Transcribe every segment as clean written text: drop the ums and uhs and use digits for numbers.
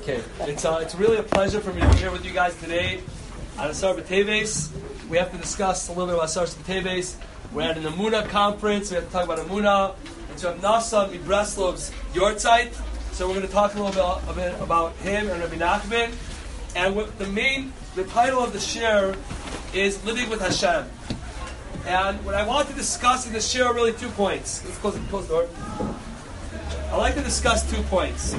Okay, it's really a pleasure for me to be here with you guys today on Asar B'Teves. We have to discuss a little bit about Asar B'Teves. We're at an Emunah conference. We have to talk about Emunah. And so Nasa Breslov's Yortzeit. So we're going to talk a little bit about him and Rabbi Nachman. And the title of the shir is Living with Hashem. And what I want to discuss in the shir are really 2 points. Let's close the door. I'd like to discuss 2 points.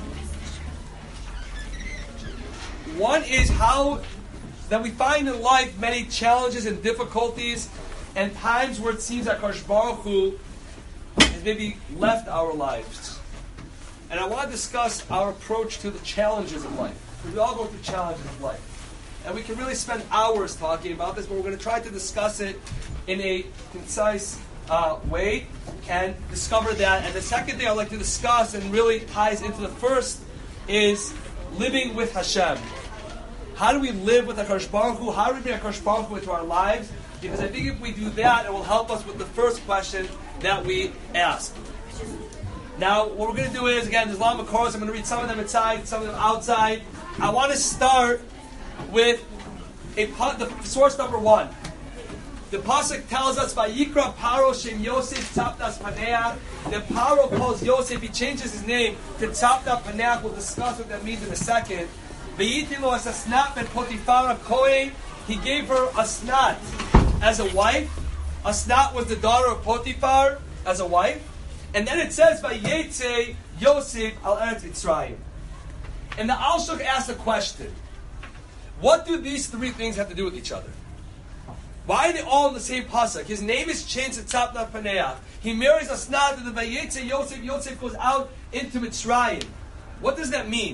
One is how that we find in life many challenges and difficulties and times where it seems like Hakadosh Baruch Hu has maybe left our lives. And I want to discuss our approach to the challenges of life. Because we all go through challenges of life. And we can really spend hours talking about this, but we're going to try to discuss it in a concise way and discover that. And the second thing I'd like to discuss, and really ties into the first, is living with Hashem. How do we live with Hakadosh Baruch Hu? How do we bring Hakadosh Baruch Hu into our lives? Because I think if we do that, it will help us with the first question that we ask. Now, what we're going to do is, again, there's a lot of Makoros. I'm going to read some of them inside, some of them outside. I want to start with the source number 1. The pasuk tells us, "Vayikra Paro Shem Yosef Tzapnas Paneach." That Paro calls Yosef. He changes his name to Tzapnas Paneach. We'll discuss what that means in a second. V'yitilo as Asnat ben Potifar Kohen. He gave her Asnat as a wife. Asnat was the daughter of Potifar as a wife. And then it says, "Vayetze Yosef al Eretz Mitzrayim." And the Alshuk asks a question. What do these 3 things have to do with each other? Why are they all in the same pasuk? His name is changed to Tzapnas Paneach. He marries Asnat to the Vayetze Yosef. Yosef goes out into Mitzrayim. What does that mean?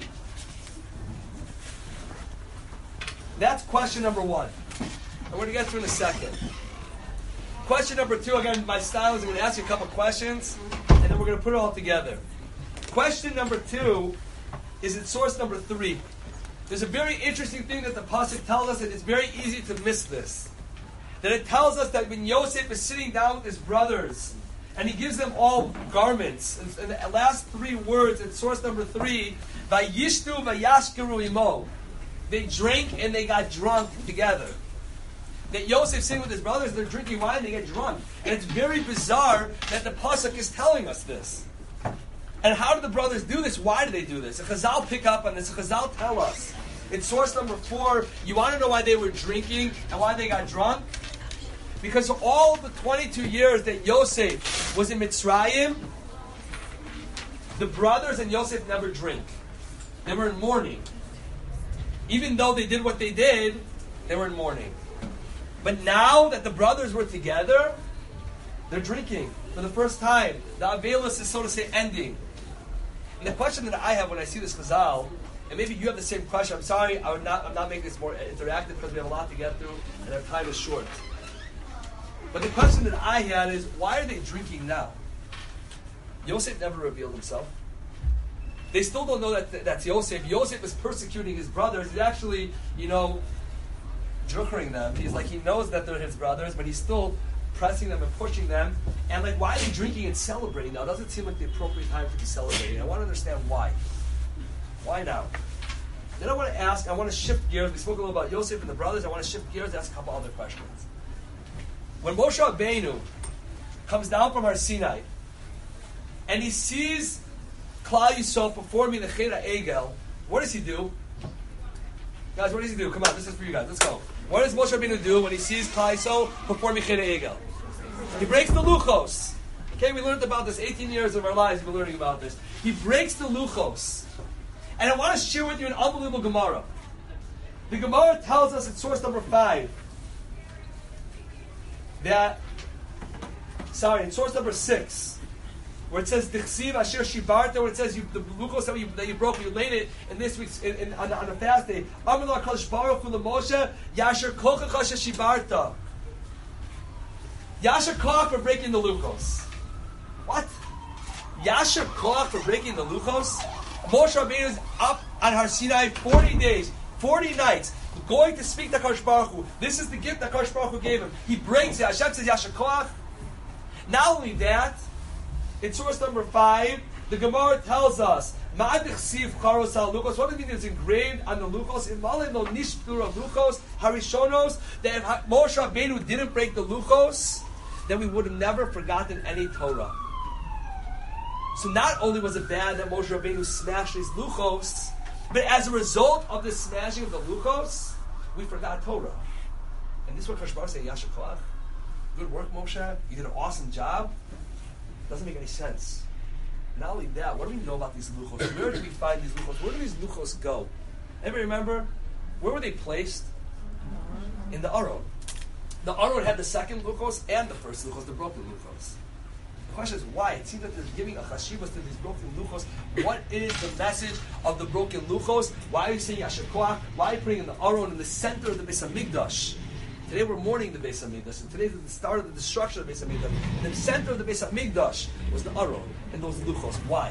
That's question number 1. And we're going to get through in a second. Question number 2, again, my style is I'm going to ask you a couple questions, and then we're going to put it all together. Question number 2 is in source number 3. There's a very interesting thing that the pasuk tells us, and it's very easy to miss this. That it tells us that when Yosef is sitting down with his brothers, and he gives them all garments, and the last 3 words in source number 3, Vayishtu vayashkeru imo. They drank and they got drunk together. That Yosef sitting with his brothers, they're drinking wine, they get drunk. And it's very bizarre that the pasuk is telling us this. And how do the brothers do this? Why do they do this? The Chazal pick up on this. The Chazal tell us. In source number 4, you want to know why they were drinking and why they got drunk? Because all the 22 years that Yosef was in Mitzrayim, the brothers and Yosef never drink. They were in mourning. Even though they did what they did, they were in mourning. But now that the brothers were together, they're drinking for the first time. The Avelus is, so to say, ending. And the question that I have when I see this Chazal, and maybe you have the same question. I'm sorry, I'm not making this more interactive because we have a lot to get through and our time is short. But the question that I had is, why are they drinking now? Yosef never revealed himself. They still don't know that that's Yosef. Yosef is persecuting his brothers. He's actually, jukering them. He's like, he knows that they're his brothers, but he's still pressing them and pushing them. And like, why are they drinking and celebrating now? It doesn't seem like the appropriate time to be celebrating. I want to understand why. Why now? Then I want to shift gears. We spoke a little about Yosef and the brothers. I want to shift gears and ask a couple other questions. When Moshe Rabbeinu comes down from Har Sinai and he sees Klal Yisrael performing the Chet HaEgel, what does he do? Guys, what does he do? Come on, this is for you guys. Let's go. What does Moshe Rabbeinu do when he sees Klal Yisrael performing Chet HaEgel? He breaks the luchos. Okay, we learned about this. 18 years of our lives we've been learning about this. He breaks the luchos. And I want to share with you an unbelievable Gemara. The Gemara tells us in source number 5 that, in source number 6, where it says Dichsiv Asher Shibarta, where it says the luchos that you broke, you laid it in this week's on a fast day. Amar Kadosh Baruch Hu Moshe Yasher Kochach Asher Shibarta. Yasher Koch for breaking the luchos. What? Yasher Koch for breaking the luchos? Moshe Rabbeinu is up on Har Sinai 40 days, 40 nights, going to speak to Hakadosh Baruch Hu. This is the gift that Hakadosh Baruch Hu gave him. He breaks it. Hashem says Yasher Koch. Not only that, in source number 5, the Gemara tells us What does it mean it's engraved on the luchos? Luchos, harishonos, that if Moshe Rabbeinu didn't break the luchos, then we would have never forgotten any Torah. So not only was it bad that Moshe Rabbeinu smashed these luchos, but as a result of the smashing of the luchos, we forgot Torah. And this is what Kadosh Baruch Hu said, Yasher Koach. Good work, Moshe. You did an awesome job. Doesn't make any sense. Not only that, what do we know about these luchos? Where do we find these luchos? Where do these luchos go? Anybody remember? Where were they placed? In the Aron. The Aron had the second luchos and the first luchos, the broken luchos. The question is why? It seems that they're giving a chashivas to these broken luchos. What is the message of the broken luchos? Why are you saying Yasher Koach? Why are you putting in the Aron in the center of the Beis Hamikdash? Today we're mourning the Beis Hamikdash, and today's the start of the destruction of the Beis Hamikdash. And the center of the Beis Hamikdash was the Aron and those luchos. Why?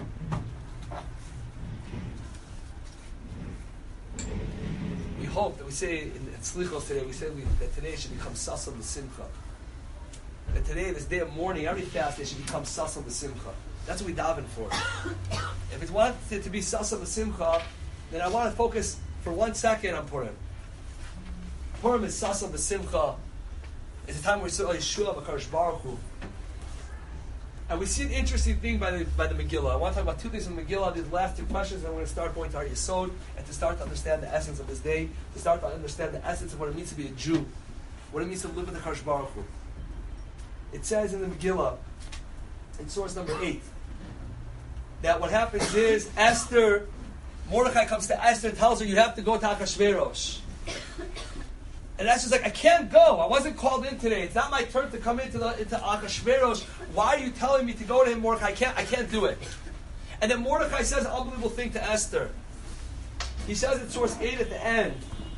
We hope that we say in Slichos today, that today should become Sasam B'Simcha. That today, this day of mourning, every fast day should become Sasam B'Simcha. That's what we daven for. If it wants it to be Sasam B'Simcha, then I want to focus for 1 second on Purim. Purim is Sasam B'Simcha. It's a time where we say Yeshua B'Kadosh Baruch Hu. And we see an interesting thing by the Megillah. I want to talk about 2 things in the Megillah. These last 2 questions, and I'm going to start going to our Yesod, and to start to understand the essence of this day, to start to understand the essence of what it means to be a Jew, what it means to live with the Kadosh Baruch Hu. It says in the Megillah, in source number 8, that what happens is Mordechai comes to Esther and tells her, you have to go to Achashverosh. And Esther's like, I can't go. I wasn't called in today. It's not my turn to come into Achashverosh. Why are you telling me to go to him, Mordechai? I can't do it. And then Mordechai says an unbelievable thing to Esther. He says in source 8 at the end,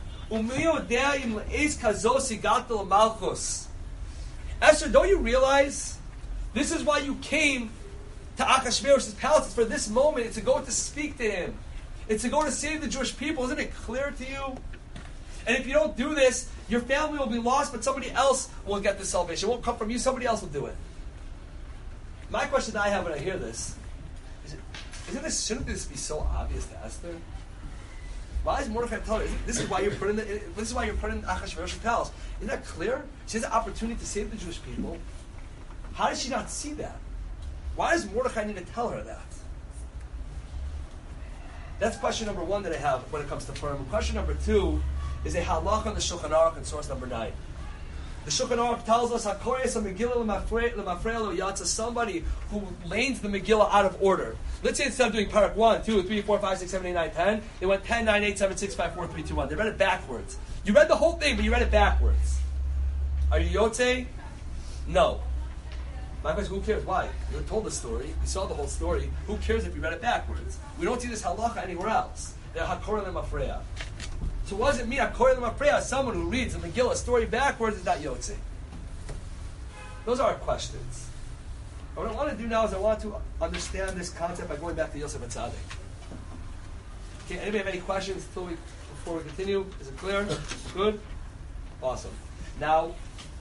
Esther, don't you realize this is why you came to Achashverosh's palace? It's for this moment. It's to go to speak to him. It's to go to save the Jewish people. Isn't it clear to you? And if you don't do this, your family will be lost, but somebody else will get the salvation. It won't come from you. Somebody else will do it. My question that I have when I hear this is, shouldn't this be so obvious to Esther? Why is Mordechai telling her, this is why you're put in Achashverosh's palace? Isn't that clear? She has the opportunity to save the Jewish people. How does she not see that? Why does Mordechai need to tell her that? That's question number 1 that I have when it comes to Purim. Question number 2 is a halach on the Shulchan Aruch in source number 9. The Shulchan Aruch tells us somebody who lanes the Megillah out of order. Let's say instead of doing parak 1, 2, 3, 4, 5, 6, 7, 8, 9, 10, they went 10, 9, 8, 7, 6, 5, 4, 3, 2, 1. They read it backwards. You read the whole thing, but you read it backwards. Are you Yotze? No. My question, who cares? Why? You told the story. We saw the whole story. Who cares if you read it backwards? We don't see this halacha anywhere else. They're hakor lemafreya. So what does it mean, hakor lemafreya? Someone who reads the Megillah story backwards is not Yotze. Those are our questions. What I want to do now is I want to understand this concept by going back to Yosef Atzadik. Okay, anybody have any questions before we continue? Is it clear? Good? Awesome. Now,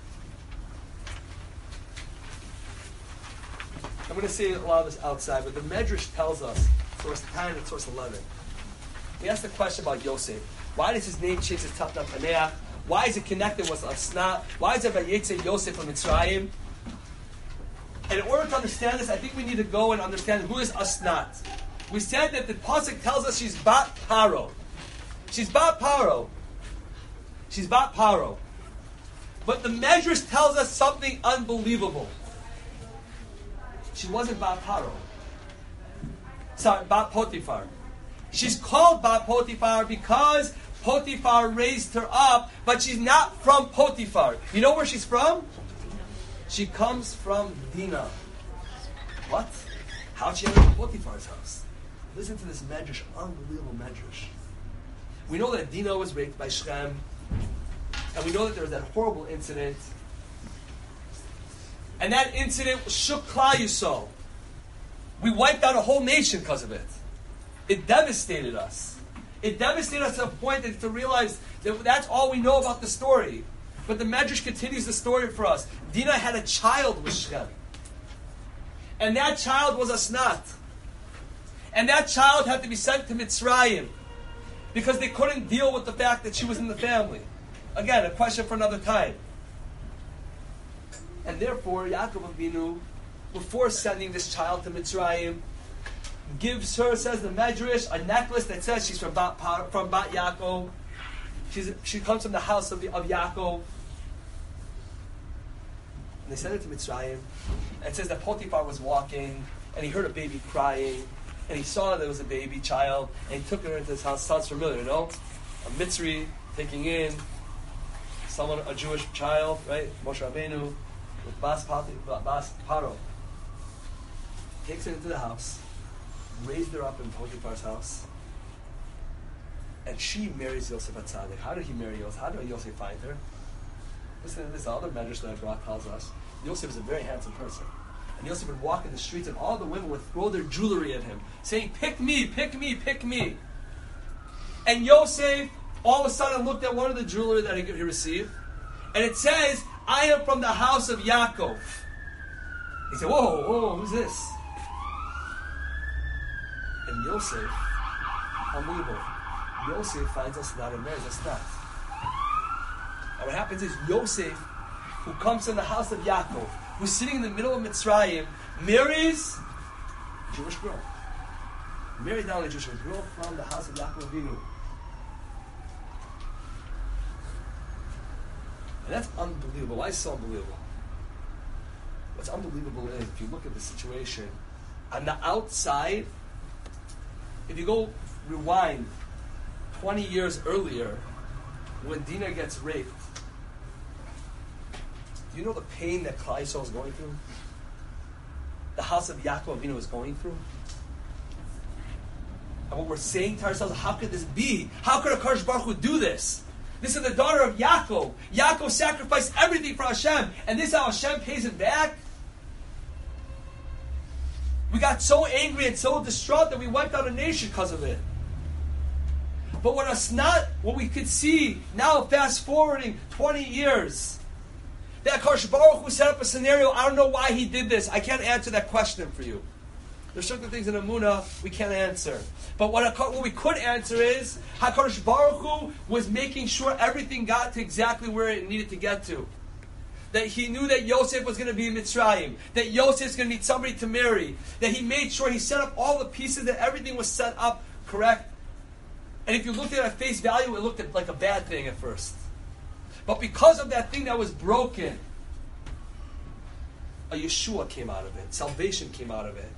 I'm going to say a lot of this outside, but the Medrash tells us, source 10 and source 11. He asked a question about Yosef. Why does his name change to Tapnat Paneach? Why is it connected with Asnat? Why is it Vayetze Yosef from Mitzrayim? And in order to understand this, I think we need to go and understand who is Asnat. We said that the Pasuk tells us she's Bat Paro. She's Bat Paro. She's Bat Paro. But the Medrash tells us something unbelievable. She wasn't Bat Paro. Sorry, Bat Potiphar. She's called Bat Potiphar because Potiphar raised her up, but she's not from Potiphar. You know where she's from? She comes from Dinah. What? How'd she end up in Potiphar's house? Listen to this medrash, unbelievable medrash. We know that Dinah was raped by Shechem, and we know that there was that horrible incident. And that incident shook Klal Yisrael. We wiped out a whole nation because of it. It devastated us. It devastated us to the point that to realize that that's all we know about the story. But the Medrash continues the story for us. Dinah had a child with Shechem. And that child was Asnat. And that child had to be sent to Mitzrayim because they couldn't deal with the fact that she was in the family. Again, a question for another time. And therefore, Yaakov Avinu, before sending this child to Mitzrayim, gives her, says the Medrash, a necklace that says she's from Bat Yaakov. She comes from the house of Yaakov. And they send her to Mitzrayim. And it says that Potiphar was walking, and he heard a baby crying, and he saw that there was a baby child, and he took her into his house. Sounds familiar, you know? A Mitzri taking in someone, a Jewish child, right? Moshe Rabbeinu, with Bas Paro. Takes her into the house, raised her up in Potiphar's house, and she marries Yosef HaTzadik. How did he marry Yosef? How did Yosef find her? Listen to this other medrash that I brought tells us. Yosef is a very handsome person. And Yosef would walk in the streets and all the women would throw their jewelry at him, saying, pick me, pick me, pick me. And Yosef all of a sudden looked at one of the jewelry that he received, and it says, I am from the house of Yaakov. He said, whoa, who's this? And Yosef, unbelievable, Yosef finds us not and marries us not. And what happens is Yosef, who comes from the house of Yaakov, who's sitting in the middle of Mitzrayim, marries a Jewish girl. Married not only a Jewish girl from the house of Yaakov Avinu. And that's unbelievable. Why is it so unbelievable? What's unbelievable is, if you look at the situation, on the outside, if you go rewind 20 years earlier, when Dinah gets raped, do you know the pain that Klal Yisrael is going through? The house of Yaakov Avinu is going through? And what we're saying to ourselves, how could this be? How could HaKadosh Baruch Hu do this? This is the daughter of Yaakov. Yaakov sacrificed everything for Hashem, and this is how Hashem pays him back? We got so angry and so distraught that we wiped out a nation because of it. But what we could see now, fast forwarding 20 years, that HaKadosh Baruch Hu set up a scenario. I don't know why he did this. I can't answer that question for you. There's certain things in Amunah we can't answer. But what we could answer is, HaKadosh Baruch Hu was making sure everything got to exactly where it needed to get to. That he knew that Yosef was going to be in Mitzrayim, that Yosef's going to need somebody to marry, that he made sure he set up all the pieces, that everything was set up correct. And if you looked at it at face value, it looked like a bad thing at first. But because of that thing that was broken, a Yeshua came out of it. Salvation came out of it.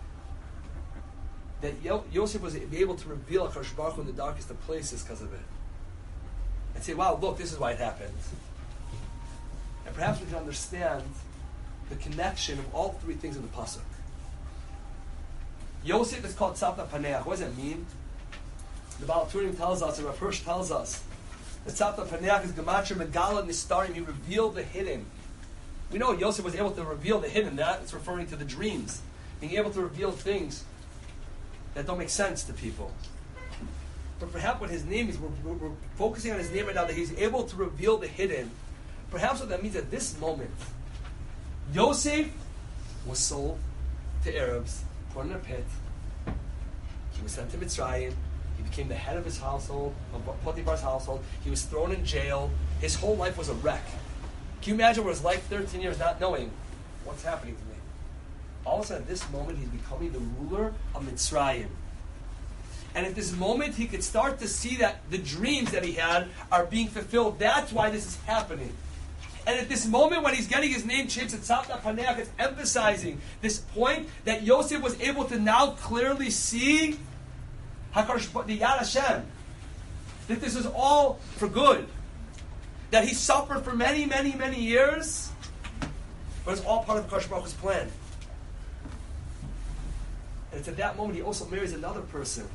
That Yosef was able to reveal HaKadosh Baruch Hu in the darkest of places because of it. And say, wow, look, this is why it happened. And perhaps we can understand the connection of all three things in the Pasuk. Yosef is called Tzavta Paneach. What does that mean? The Baal Turim tells us, and Rav Hirsch tells us, that Tzavta Paneach is Gematria Megala Nistarim. He revealed the hidden. We know Yosef was able to reveal the hidden. That it's referring to the dreams. Being able to reveal things that don't make sense to people. But perhaps what his name is, we're focusing on his name right now, that he's able to reveal the hidden. Perhaps what that means at this moment, Yosef was sold to Arabs, put in a pit. He was sent to Mitzrayim. He became the head of his household, of Potiphar's household. He was thrown in jail. His whole life was a wreck. Can you imagine what it was like 13 years not knowing what's happening to me? All of a sudden, at this moment, he's becoming the ruler of Mitzrayim. And at this moment, he could start to see that the dreams that he had are being fulfilled. That's why this is happening. And at this moment, when he's getting his name changed to Tzavta Paneach, it's emphasizing this point that Yosef was able to now clearly see the Yad Hashem. That this is all for good. That he suffered for many, many, many years, but it's all part of HaKadosh Baruch Hu's plan. And it's at that moment he also marries another person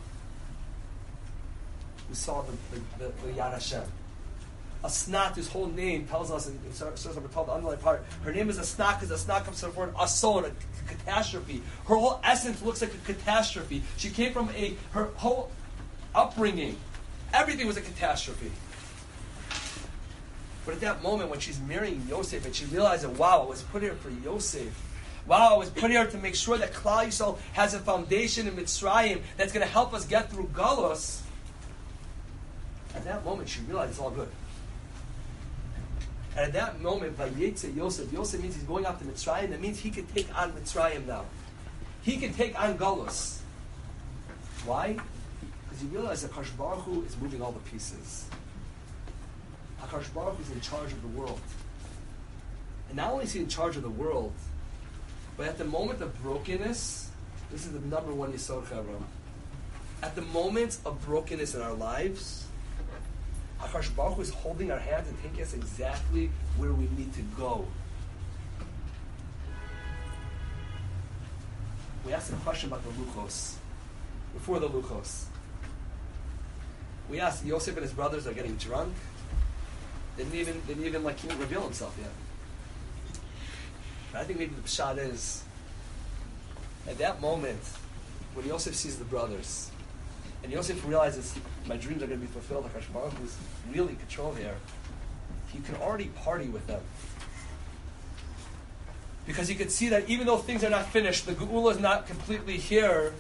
who saw the Yad Hashem. Asnat, whose whole name tells us, in source number 12, the underlying part, her name is Asnat because Asnat comes from the word ason, a catastrophe. Her whole essence looks like a catastrophe. She came from her whole upbringing. Everything was a catastrophe. But at that moment when she's marrying Yosef and she realizes, wow, I was put here for Yosef. Wow, I was put here to make sure that Klal Yisrael has a foundation in Mitzrayim that's going to help us get through Galus. At that moment, she realized it's all good. And at that moment, Vayetze Yosef, Yosef means he's going out to Mitzrayim. That means he can take on Mitzrayim now. He can take on Galus. Why? Because he realized that HaKadosh Baruch Hu is moving all the pieces. HaKadosh Baruch Hu is in charge of the world. And not only is he in charge of the world, but at the moment of brokenness, this is the number one Yesod Chavram. At the moment of brokenness in our lives, HaKadosh Baruch Hu is holding our hands and taking us exactly where we need to go. We asked a question about the Luchos. Before the Luchos. We asked, Yosef and his brothers are getting drunk. They didn't even reveal himself yet. But I think maybe the pshat is, at that moment, when Yosef sees the brothers, and Yosef realizes my dreams are going to be fulfilled, HaKadosh Baruch Hu is really in control here, he can already party with them. Because he could see that even though things are not finished, the Geula is not completely here,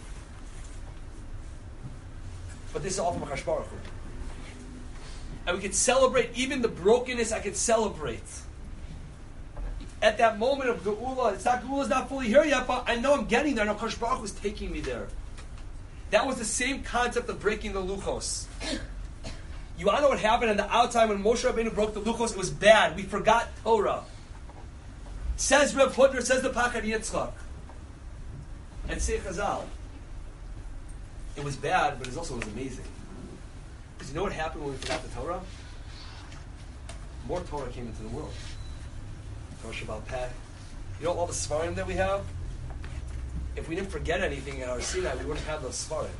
but this is all from HaKadosh Baruch Hu. And we could celebrate even the brokenness. I could celebrate. At that moment of Geula, Geula's not fully here yet, but I know I'm getting there. I know HaKadosh Baruch Hu is taking me there. That was the same concept of breaking the Luchos. You want to know what happened on the outside when Moshe Rabbeinu broke the Luchos? It was bad. We forgot Torah. Says Reb Hudner, says the Pakad Yitzchak. And say Chazal. It was bad, but it also was amazing. Because you know what happened when we forgot the Torah? More Torah came into the world. Torah Shabbat Peh. You know all the Svarim that we have? If we didn't forget anything in our Sinai, we wouldn't have those Svarim.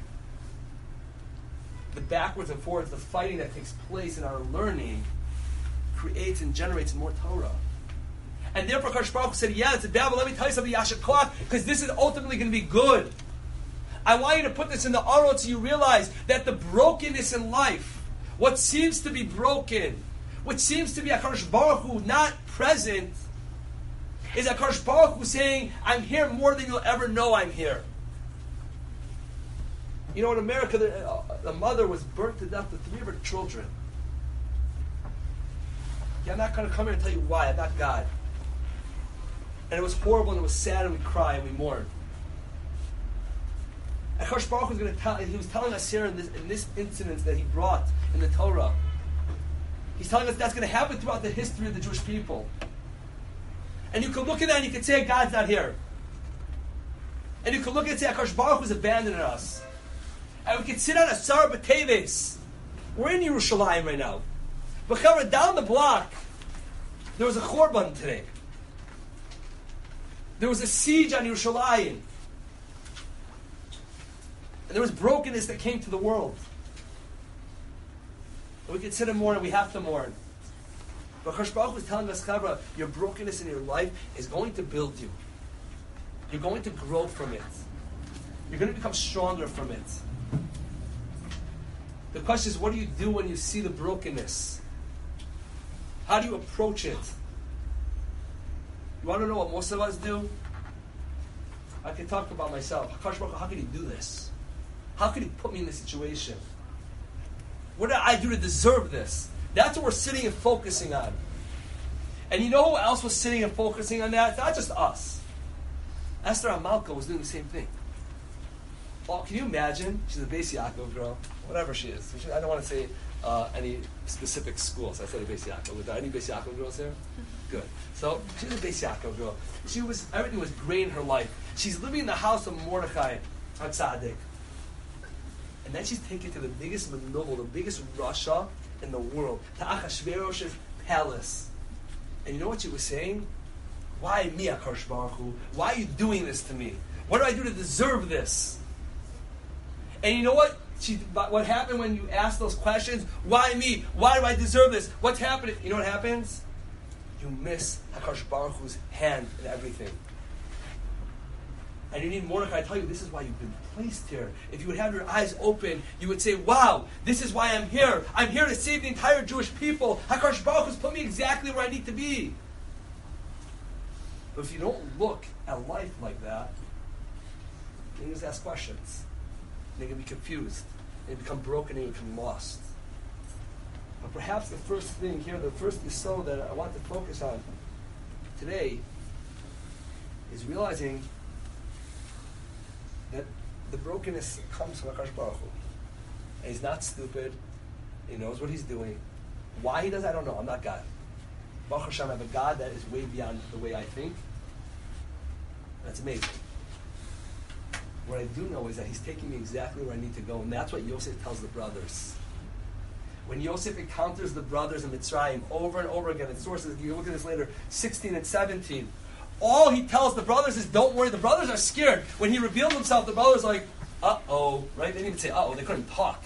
The backwards and forwards, the fighting that takes place in our learning creates and generates more Torah. And therefore, HaKadosh Baruch Hu said, yeah, it's a bad, but let me tell you something, Yashar Koach, because this is ultimately going to be good. I want you to put this in the Arot so you realize that the brokenness in life, what seems to be broken, what seems to be HaKadosh Baruch Hu not present, is HaKadosh Baruch Hu saying, I'm here more than you'll ever know I'm here. You know, in America, the mother was burnt to death with 3 of her children. Yeah, I'm not going to come here and tell you why. I'm not God. And it was horrible, and it was sad, and we cry, and we mourn. And HaKadosh Baruch Hu was going to tell, he was telling us here in this incident that he brought in the Torah. He's telling us that's going to happen throughout the history of the Jewish people. And you can look at that and you can say, God's not here. And you can look at it and say, HaKadosh Baruch Hu is abandoning us. And we can sit on a Sar B'Teves. We're in Yerushalayim right now. But down the block, there was a Chorban today. There was a siege on Yerushalayim. And there was brokenness that came to the world. And we can sit and mourn, and we have to mourn. But HaKadosh Baruch Hu is telling us, Chabra, your brokenness in your life is going to build you. You're going to grow from it. You're going to become stronger from it. The question is, what do you do when you see the brokenness? How do you approach it? You want to know what most of us do? I can talk about myself. HaKadosh Baruch Hu, how can you do this? How can you put me in this situation? What did I do to deserve this? That's what we're sitting and focusing on. And you know who else was sitting and focusing on that? It's not just us. Esther Amalka was doing the same thing. Well, can you imagine? She's a Beis Yaakov girl, whatever she is. I don't want to say any specific schools. I said a Beis Yaakov. Were there any Beis Yaakov girls here? Good. So she's a Beis Yaakov girl. Everything was great in her life. She's living in the house of Mordechai HaTzadik. And then she's taken to the biggest Manovel, the biggest Rasha in the world, to Achashverosh's palace. And you know what she was saying? Why me, HaKadosh Baruch Hu? Why are you doing this to me? What do I do to deserve this? And you know what? What happened when you ask those questions? Why me? Why do I deserve this? What's happening? You know what happens? You miss HaKadosh Baruch Hu's hand in everything. And you need Mordechai. I tell you, this is why you've been placed here. If you would have your eyes open, you would say, wow, this is why I'm here. I'm here to save the entire Jewish people. HaKadosh Baruch Hu's put me exactly where I need to be. But if you don't look at life like that, then you just ask questions. You're going to be confused. And you become broken and you become lost. But perhaps the first thing here, the first yesod that I want to focus on today is realizing that the brokenness comes from HaKadosh Baruch Hu. And he's not stupid. He knows what he's doing. Why he does, I don't know. I'm not God. Baruch Hashem, I have a God that is way beyond the way I think. That's amazing. What I do know is that he's taking me exactly where I need to go, and that's what Yosef tells the brothers. When Yosef encounters the brothers in Mitzrayim over and over again, in sources, you can look at this later, 16 and 17, all he tells the brothers is, don't worry. The brothers are scared. When he revealed himself, the brothers are like, uh-oh, right? They didn't even say uh-oh, they couldn't talk.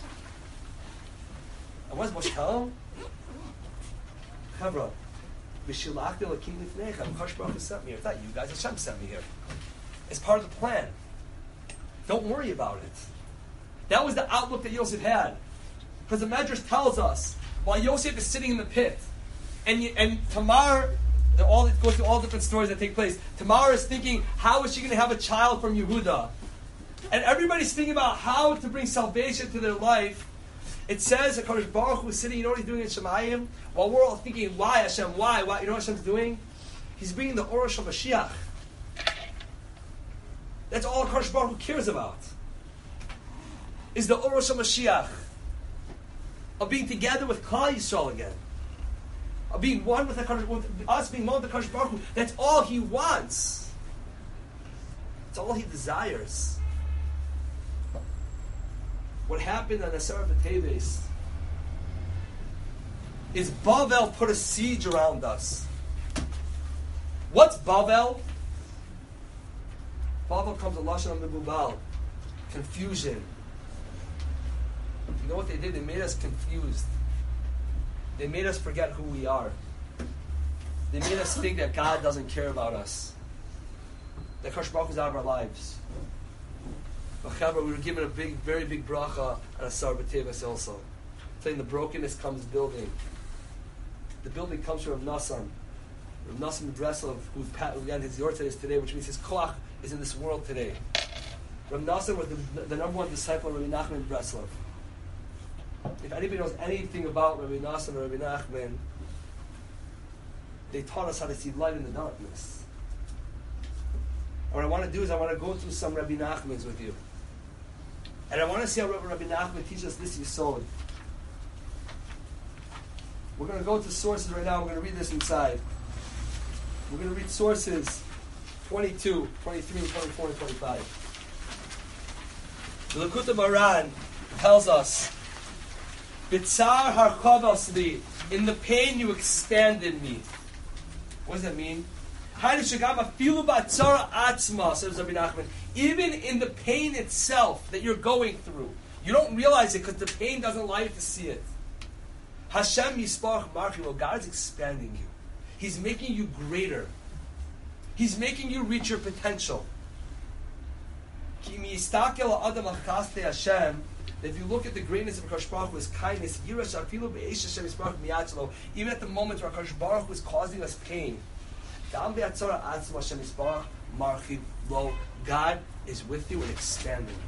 And what does Moshe tell him? Chevra, B'shilachti Elokim lifnechem, Kadosh Baruch Hu sent me here. It's not you guys, Hashem sent me here. It's part of the plan. Don't worry about it. That was the outlook that Yosef had. Because the Medrash tells us, while Yosef is sitting in the pit, and Tamar, it goes through all different stories that take place. Tamar is thinking, how is she going to have a child from Yehuda? And everybody's thinking about how to bring salvation to their life. It says that HaKadosh Baruch Hu is sitting, you know what he's doing in Shemayim? While we're all thinking, why Hashem, why? You know what Hashem's doing? He's bringing the Orosh HaMashiach. That's all HaKadosh Baruch Hu cares about. Is the Orosh HaMashiach. Of being together with Klal Yisrael again. Of being one with us being one with HaKadosh Baruch Hu. That's all he wants. That's all he desires. What happened on Aseret B'Teves is Bavel put a siege around us. What's Bavel? Bavel comes to Lashon HaMebubal. Confusion. You know what they did? They made us confused. They made us forget who we are. They made us think that God doesn't care about us. That Kadosh Baruch Hu is out of our lives. But we were given a very big bracha on Asar B'Teves also. Saying the brokenness comes building. The building comes from Rav Nassan. Rav Nassan Breslov, who's again his yortzeit is today, which means his koach is in this world today. Rav Nassan was the number one disciple of Rabbi Nachman Breslov. If anybody knows anything about Rabbi Nassan or Rabbi Nachman, they taught us how to see light in the darkness. And what I want to do is I want to go through some Rabbi Nachmans with you. And I want to see how Rabbi Nachman teaches us this yesod. We're going to go to sources right now. We're going to read this inside. We're going to read sources 22, 23, 24, and 25. The Likutei Moharan tells us, B'tzar harchav asli, in the pain you expanded me. What does that mean? Says Rabbi Nachman, even in the pain itself that you're going through, you don't realize it because the pain doesn't allow you to see it. Hashem Yisparach Marchilo, God is expanding you. He's making you greater. He's making you reach your potential. If you look at the greatness of HaKadosh Baruch Hu, His kindness, even at the moments where HaKadosh Baruch Hu is causing us pain, God is with you and expanding you.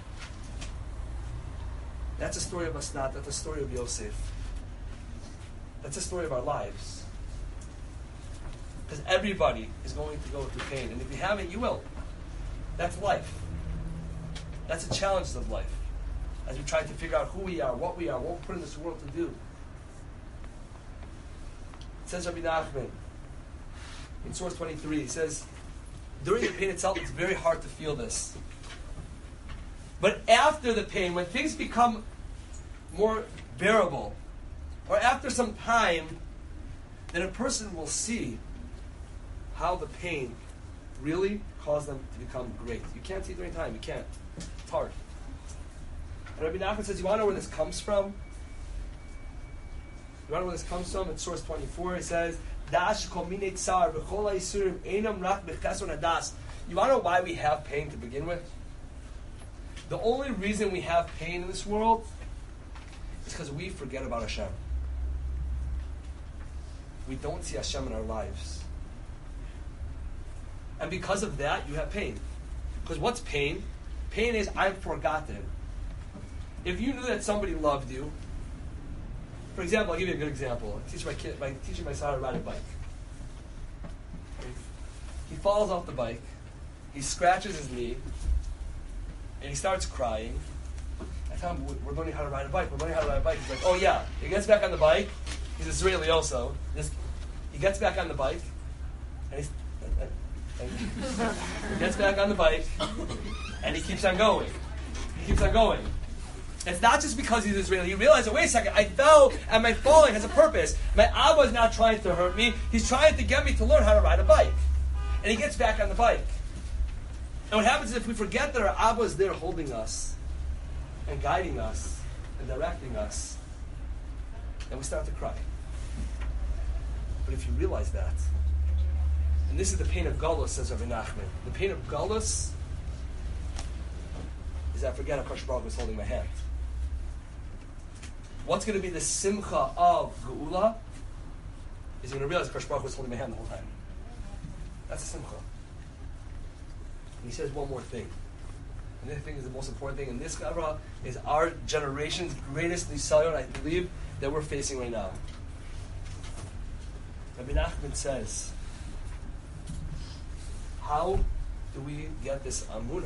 That's a story of Asnat. That's a story of Yosef. That's a story of our lives. Because everybody is going to go through pain. And if you haven't, you will. That's life. That's the challenges of life. As we try to figure out who we are, what we're put in this world to do. It says Rabbi Nachman, in source 23, he says, during the pain itself, it's very hard to feel this. But after the pain, when things become more bearable, or after some time, then a person will see how the pain really caused them to become great. You can't see it during time. You can't. It's hard. And Rabbi Nachman says, you want to know where this comes from? You want to know where this comes from? In source 24, it says, you want to know why we have pain to begin with? The only reason we have pain in this world is because we forget about Hashem. We don't see Hashem in our lives. And because of that, you have pain. Because what's pain? Pain is I'm forgotten. If you knew that somebody loved you, for example, I'll give you a good example. I teaching my son how to ride a bike. He falls off the bike, he scratches his knee, and he starts crying. I tell him, we're learning how to ride a bike. He's like, oh yeah. He gets back on the bike. He's Israeli also. He gets back on the bike, and he gets back on the bike, and he keeps on going. It's not just because he's Israeli. He realizes, wait a second, I fell, and my falling has a purpose. My Abba is not trying to hurt me. He's trying to get me to learn how to ride a bike. And he gets back on the bike. And what happens is if we forget that our Abba is there holding us, and guiding us, and directing us, then we start to cry. But if you realize that, and this is the pain of Galus, says Rabbi Nachman. The pain of Galus is I forget HaKadosh Baruch Hu is holding my hand. What's going to be the simcha of Geula is you're going to realize HaKadosh Baruch Hu is holding my hand the whole time. That's a simcha. And he says one more thing. And this thing is the most important thing. And this Gavra is our generation's greatest nisayon, I believe, that we're facing right now. Rabbi Nachman says, how do we get this Amunah?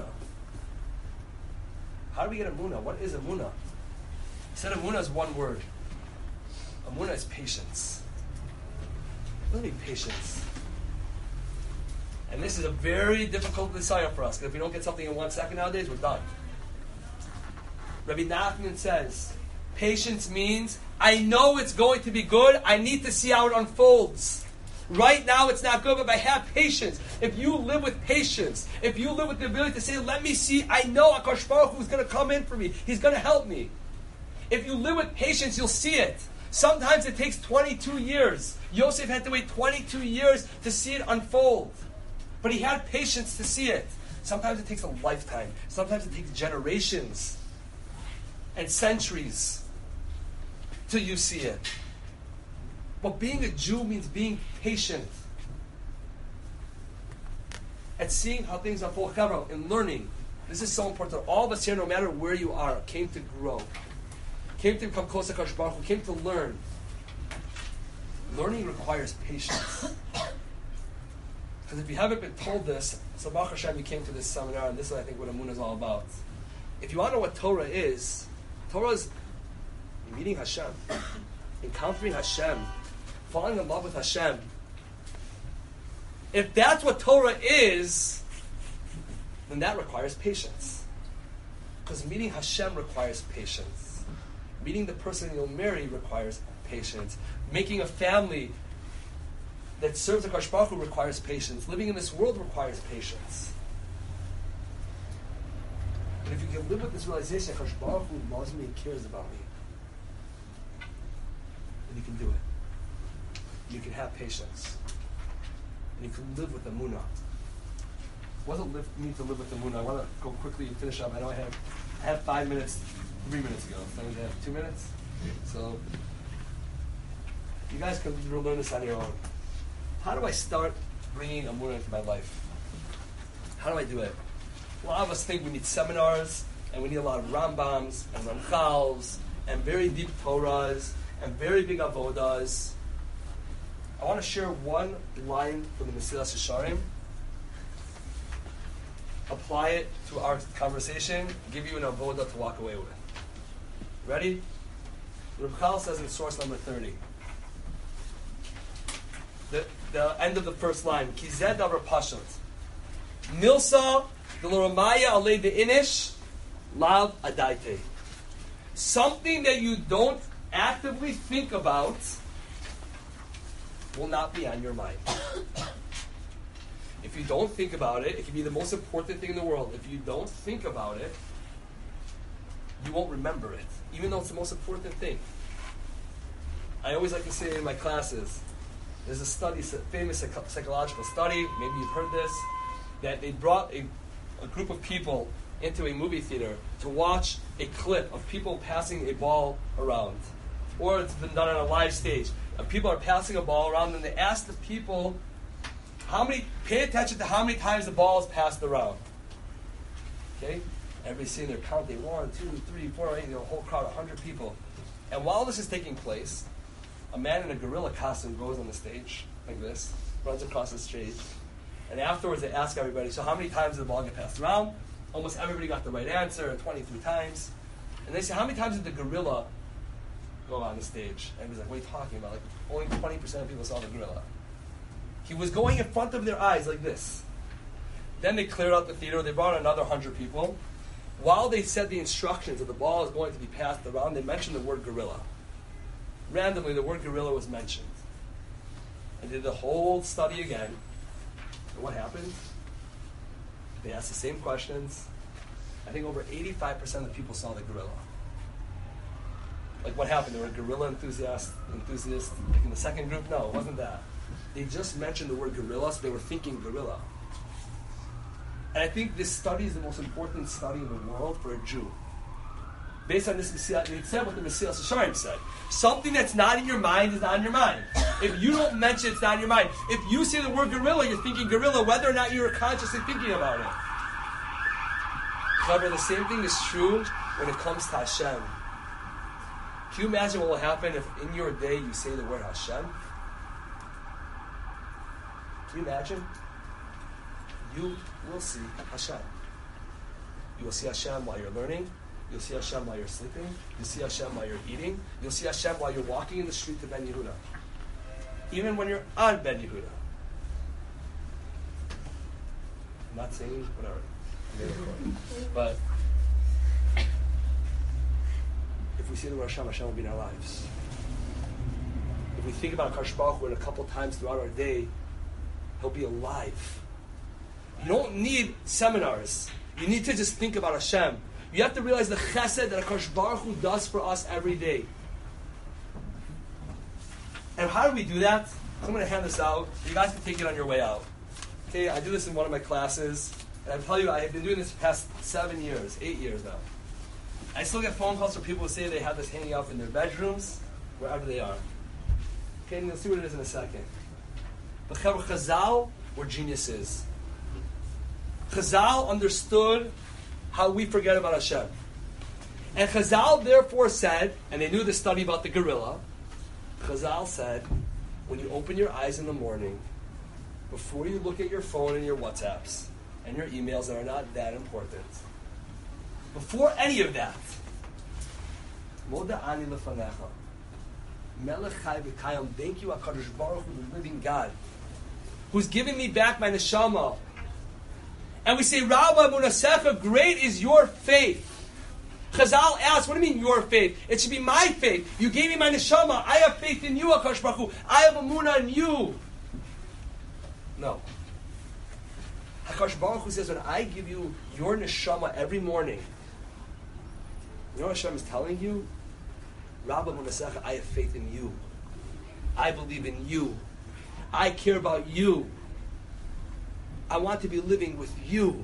How do we get Amunah? What is Amunah? He said Amunah is one word. Amunah is patience. What does it mean, patience? And this is a very difficult desire for us, because if we don't get something in 1 second nowadays, we're done. Rabbi Nachman says, patience means, I know it's going to be good, I need to see how it unfolds. Right now it's not good, but I have patience. If you live with patience, if you live with the ability to say, let me see, I know HaKadosh Baruch Hu is going to come in for me, He's going to help me. If you live with patience, you'll see it. Sometimes it takes 22 years. Yosef had to wait 22 years to see it unfold. But he had patience to see it. Sometimes it takes a lifetime. Sometimes it takes generations and centuries till you see it. But being a Jew means being patient at seeing how things unfold. And learning. This is so important. All of us here, no matter where you are, came to grow. Came to become close to HaKadosh Baruch Hu. Came to learn. Learning requires patience. Because if you haven't been told this, so Baruch Hashem, you came to this seminar, and this is, I think, what Amunah is all about. If you want to know what Torah is meeting Hashem, encountering Hashem, falling in love with Hashem. If that's what Torah is, then that requires patience. Because meeting Hashem requires patience. Meeting the person you'll marry requires patience. Making a family that serves HaKadosh Baruch Hu requires patience. Living in this world requires patience. But if you can live with this realization, HaKadosh Baruch Hu loves me and cares about me, then you can do it. You can have patience. And you can live with Amunah. What does it mean to live with Amunah? I want to go quickly and finish up. I know I have 5 minutes, 3 minutes ago. So I have 2 minutes. So you guys can learn this on your own. How do I start bringing Amunah into my life? How do I do it? A lot of us think we need seminars, and we need a lot of Rambams, and Ramchals, and very deep Torahs, and very big Avodas. I want to share one line from the Mesilas Yesharim, apply it to our conversation, give you an Avodah to walk away with. Ready? Ramchal says in source number 30. The end of the first line. Ki zeh davar pashut. Milsa d'loramaya alei de'inish lav adaite. Something that you don't actively think about will not be on your mind. If you don't think about it, it can be the most important thing in the world. If you don't think about it, you won't remember it, even though it's the most important thing. I always like to say in my classes, there's a study, famous psychological study, maybe you've heard this, that they brought a group of people into a movie theater to watch a clip of people passing a ball around. Or it's been done on a live stage. People are passing a ball around, and they ask the people Pay attention to how many times the ball is passed around. Okay? Everybody's sitting there counting 1, 2, 3, 4, 8, a whole crowd, 100 people. And while this is taking place, a man in a gorilla costume goes on the stage, like this, runs across the stage, and afterwards they ask everybody, so how many times did the ball get passed around? Almost everybody got the right answer, 23 times. And they say, how many times did the gorilla go on the stage? And everybody's like, what are you talking about? Like, only 20% of people saw the gorilla. He was going in front of their eyes like this. Then they cleared out the theater, they brought another 100 people. While they said the instructions that the ball is going to be passed around, they mentioned the word gorilla. Randomly, the word gorilla was mentioned. And did the whole study again. And what happened? They asked the same questions. I think over 85% of the people saw the gorilla. Like what happened? There were gorilla enthusiasts like in the second group? No, it wasn't that. They just mentioned the word gorilla, so they were thinking gorilla. And I think this study is the most important study in the world for a Jew. Based on this Mesilas, it said what the Mesilas Yesharim said. Something that's not in your mind is not in your mind. If you don't mention it, it's not in your mind. If you say the word gorilla, you're thinking gorilla, whether or not you're consciously thinking about it. However, the same thing is true when it comes to Hashem. Can you imagine what will happen if in your day you say the word Hashem? Can you imagine? You will see Hashem. You will see Hashem while you're learning. You'll see Hashem while you're sleeping. You'll see Hashem while you're eating. You'll see Hashem while you're walking in the street to Ben Yehuda. Even when you're on Ben Yehuda. I'm not saying whatever. But if we see the word Hashem, Hashem will be in our lives. If we think about HaKadosh Baruch Hu a couple times throughout our day, He'll be alive. You don't need seminars. You need to just think about Hashem. You have to realize the chesed that HaKadosh Baruch Hu does for us every day. And how do we do that? I'm going to hand this out. You guys can take it on your way out. Okay, I do this in one of my classes. And I tell you, I have been doing this for the past 8 years now. I still get phone calls from people who say they have this hanging up in their bedrooms, wherever they are. Okay, and you'll see what it is in a second. But Chazal were geniuses. Chazal understood how we forget about Hashem. And Chazal therefore said, and they knew the study about the gorilla, Chazal said, when you open your eyes in the morning, before you look at your phone and your WhatsApps, and your emails that are not that important, before any of that, Moda ani lefanecha, Melech Chai v'Kayim, thank you HaKadosh Baruch Hu, the living God, who's giving me back my neshama. And we say, Rabba Munasecha, great is your faith. Chazal asks, what do you mean your faith? It should be my faith. You gave me my neshama. I have faith in you, HaKadosh Baruch Hu. I have emunah in you. No. HaKadosh Baruch Hu says, when I give you your neshama every morning, you know what Hashem is telling you? Rabba Munasecha, I have faith in you. I believe in you. I care about you. I want to be living with you.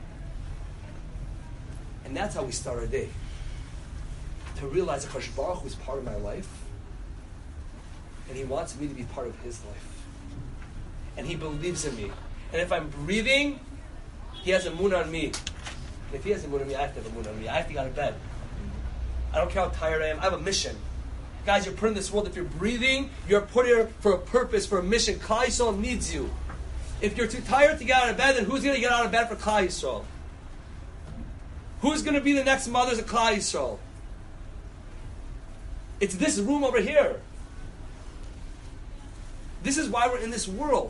And that's how we start our day. To realize that HaKadosh Baruch Hu is part of my life, and He wants me to be part of His life. And He believes in me. And if I'm breathing, He has emunah on me. And if He has emunah on me, I have to have emunah on me. I have to get out of bed. I don't care how tired I am. I have a mission. Guys, you're put in this world. If you're breathing, you're put here for a purpose, for a mission. Klal Yisrael needs you. If you're too tired to get out of bed, then who's going to get out of bed for Klal Yisrael? Who's going to be the next mothers of Klal Yisrael? It's this room over here. This is why we're in this world.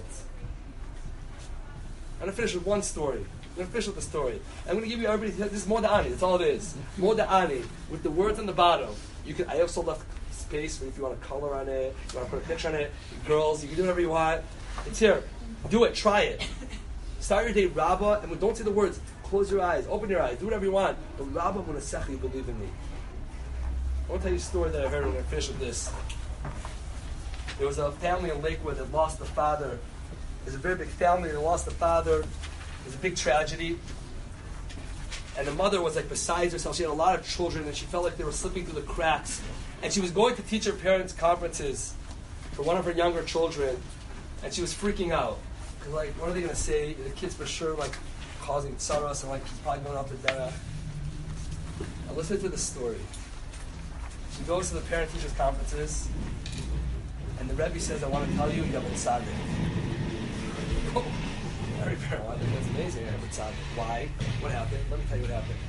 I'm going to finish with one story. I'm going to finish with the story. I'm going to give you everybody, this is Moda'ani, that's all it is. Moda'ani, with the words on the bottom. I also left space for if you want to color on it, you want to put a picture on it. Girls, you can do whatever you want. It's here. Do it. Try it. Start your day, Rabba, and don't say the words. Close your eyes. Open your eyes. Do whatever you want. But Rabba Munasecha, you believe in me. I want to tell you a story that I heard, and I'm going to finish with this. There was a family in Lakewood that lost the father. There's a very big family that lost the father. It was a big tragedy. And the mother was like besides herself. She had a lot of children, and she felt like they were slipping through the cracks. And she was going to teach her parents conferences for one of her younger children, and she was freaking out. Because, like, what are they going to say? The kid's for sure, like, causing tsaros and, like, he's probably going out to derech. Now, listen to the story. She goes to the parent-teachers conferences, and the Rebbe says, I want to tell you, you have a tzaddik. Oh, every parent, I think that's amazing, you have a tzaddik. Why? What happened? Let me tell you what happened.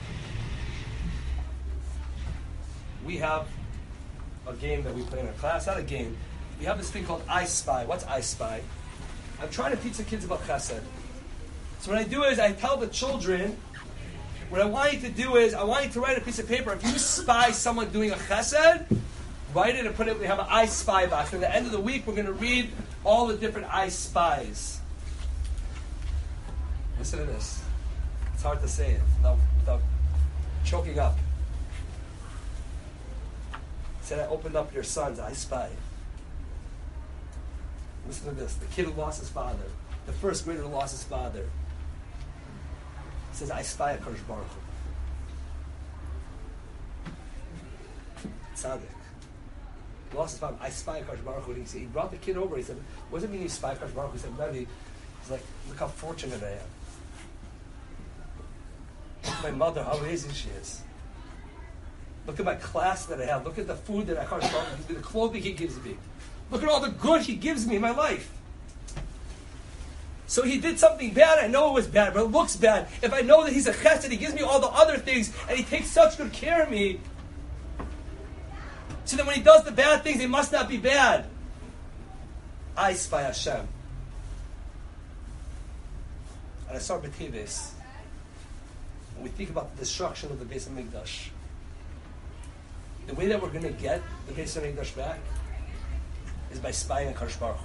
We have a game that we play in our class. Not a game. We have this thing called I Spy. What's I Spy? I'm trying to teach the kids about chesed. So what I do is I tell the children, what I want you to do is, I want you to write a piece of paper. If you spy someone doing a chesed, write it and put it, we have an I Spy box. At the end of the week, we're going to read all the different I Spies. Listen to this. It's hard to say it without choking up. Said I opened up your son's I Spy. Listen to this. The kid who lost his father, the first grader who lost his father, says, I spy a Kadosh Baruch Hu. Tzaddik. He lost his father. I spy a Kadosh Baruch Hu. He brought the kid over. He said, what does it mean you spy a Kadosh Baruch Hu? He said, Rebbe, he's like, look how fortunate I am. Look at my mother, how amazing she is. Look at my class that I have. Look at the food that I Kadosh Baruch Hu gives me, the clothing he gives me. Look at all the good he gives me in my life. So he did something bad. I know it was bad, but it looks bad. If I know that he's a chesed, he gives me all the other things, and he takes such good care of me, so that when he does the bad things, they must not be bad. I spy Hashem. And I saw B'Teves. When we think about the destruction of the Beis HaMikdash, the way that we're going to get the Beis HaMikdash back is by spying on Kadosh Baruch Hu.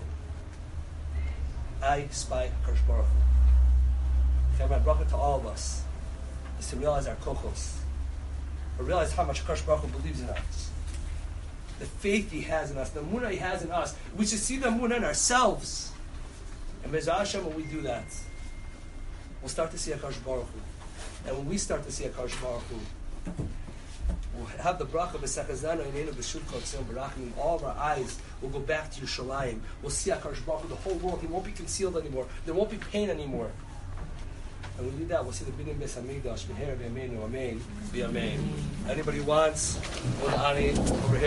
I spy Kadosh Baruch Hu. My bracha to all of us is to realize our kochos, or realize how much Kadosh Baruch Hu believes in us, the faith He has in us, the emunah He has in us. We should see the emunah in ourselves. And Be'ezras Hashem, when we do that, we'll start to see a Kadosh Baruch Hu. And when we start to see a Kadosh Baruch Hu, we'll have the bracha b'sechazanu ineinu b'shuvcha tzil barachim. All of our eyes will go back to Yerushalayim. We'll see HaKadosh Baruch Hu, the whole world. He won't be concealed anymore. There won't be pain anymore. And when we do that, we'll see the Binyan Beis HaMikdash. B'nei Rabbeinu, Amen. Be Amen. Anybody who wants, Ani over here.